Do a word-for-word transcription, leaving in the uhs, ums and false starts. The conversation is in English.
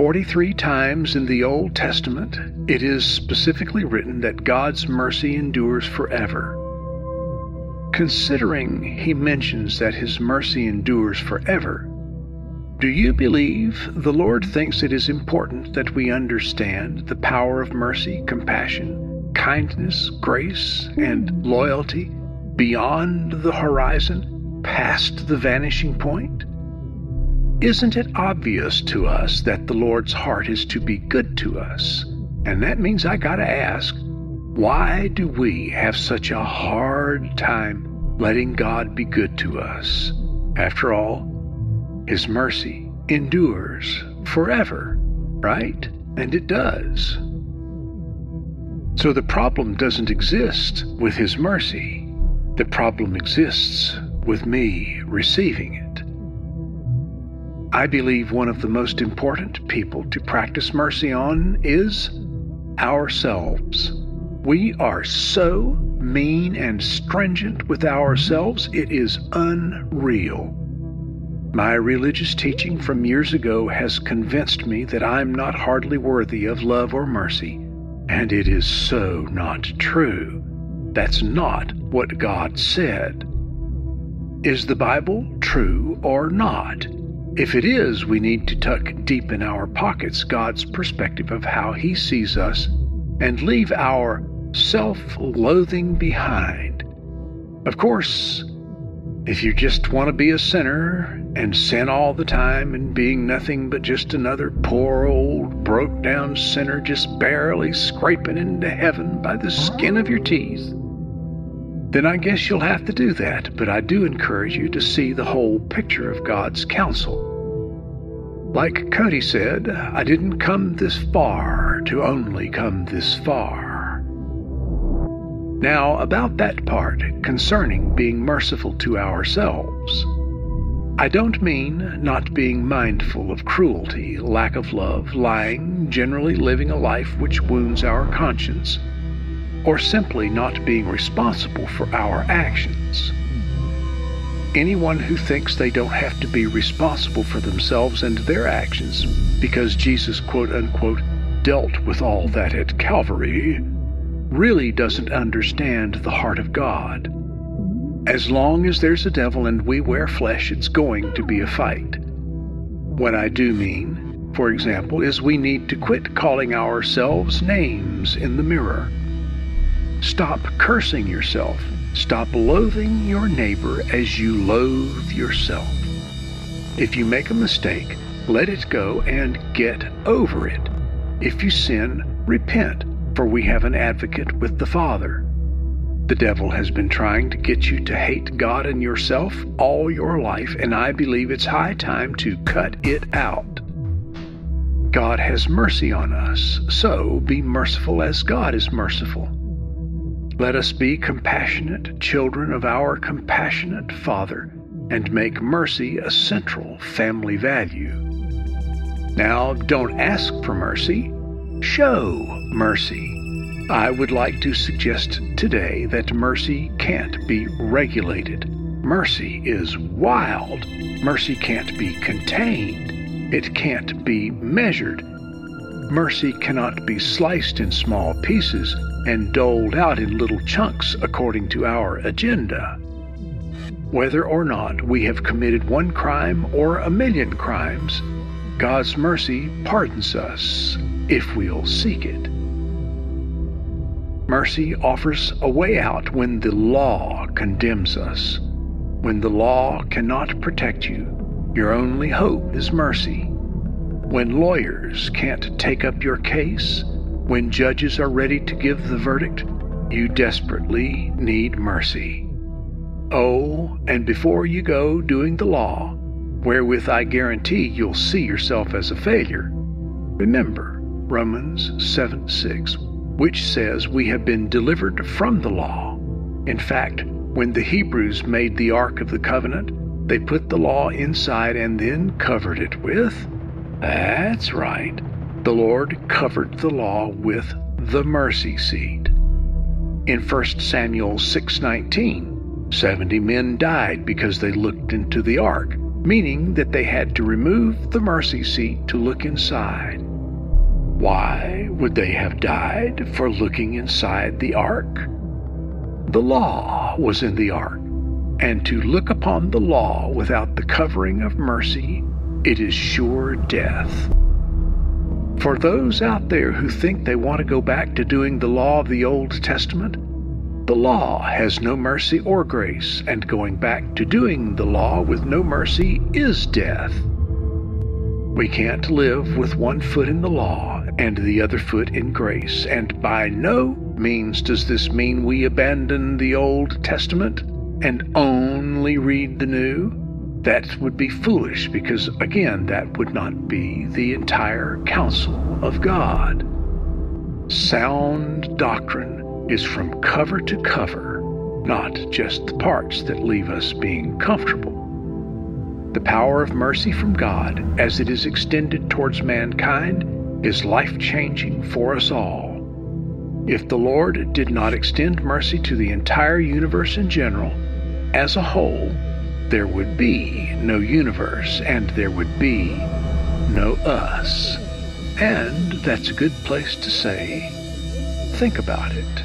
forty-three times in the Old Testament, it is specifically written that God's mercy endures forever. Considering he mentions that his mercy endures forever, do you believe the Lord thinks it is important that we understand the power of mercy, compassion, kindness, grace, and loyalty beyond the horizon, past the vanishing point? Isn't it obvious to us that the Lord's heart is to be good to us? And that means I gotta ask, why do we have such a hard time letting God be good to us? After all, his mercy endures forever, right? And it does. So the problem doesn't exist with his mercy. The problem exists with me receiving it. I believe one of the most important people to practice mercy on is ourselves. We are so mean and stringent with ourselves, it is unreal. My religious teaching from years ago has convinced me that I'm not hardly worthy of love or mercy, and it is so not true. That's not what God said. Is the Bible true or not? If it is, we need to tuck deep in our pockets God's perspective of how he sees us and leave our self-loathing behind. Of course, if you just want to be a sinner and sin all the time and being nothing but just another poor old broke-down sinner just barely scraping into heaven by the skin of your teeth, then I guess you'll have to do that, but I do encourage you to see the whole picture of God's counsel. Like Cody said, I didn't come this far to only come this far. Now, about that part concerning being merciful to ourselves, I don't mean not being mindful of cruelty, lack of love, lying, generally living a life which wounds our conscience, or simply not being responsible for our actions. Anyone who thinks they don't have to be responsible for themselves and their actions because Jesus, quote-unquote, dealt with all that at Calvary, really doesn't understand the heart of God. As long as there's a devil and we wear flesh, it's going to be a fight. What I do mean, for example, is we need to quit calling ourselves names in the mirror. Stop cursing yourself. Stop loathing your neighbor as you loathe yourself. If you make a mistake, let it go and get over it. If you sin, repent, for we have an advocate with the Father. The devil has been trying to get you to hate God and yourself all your life, and I believe it's high time to cut it out. God has mercy on us, so be merciful as God is merciful. Let us be compassionate children of our compassionate Father and make mercy a central family value. Now, don't ask for mercy, show mercy. I would like to suggest today that mercy can't be regulated. Mercy is wild. Mercy can't be contained. It can't be measured. Mercy cannot be sliced in small pieces and doled out in little chunks according to our agenda. Whether or not we have committed one crime or a million crimes, God's mercy pardons us if we'll seek it. Mercy offers a way out when the law condemns us. When the law cannot protect you, your only hope is mercy. When lawyers can't take up your case, when judges are ready to give the verdict, you desperately need mercy. Oh, and before you go doing the law, wherewith I guarantee you'll see yourself as a failure, remember Romans seven six, which says we have been delivered from the law. In fact, when the Hebrews made the Ark of the Covenant, they put the law inside and then covered it with, that's right, the Lord covered the law with the mercy seat. In First Samuel six nineteen, seventy men died because they looked into the ark, meaning that they had to remove the mercy seat to look inside. Why would they have died for looking inside the ark? The law was in the ark, and to look upon the law without the covering of mercy, it is sure death. For those out there who think they want to go back to doing the law of the Old Testament, the law has no mercy or grace, and going back to doing the law with no mercy is death. We can't live with one foot in the law and the other foot in grace, and by no means does this mean we abandon the Old Testament and only read the New. That would be foolish, because again, that would not be the entire counsel of God. Sound doctrine is from cover to cover, not just the parts that leave us being comfortable. The power of mercy from God, as it is extended towards mankind, is life-changing for us all. If the Lord did not extend mercy to the entire universe in general, as a whole, there would be no universe, and there would be no us. And that's a good place to say, think about it.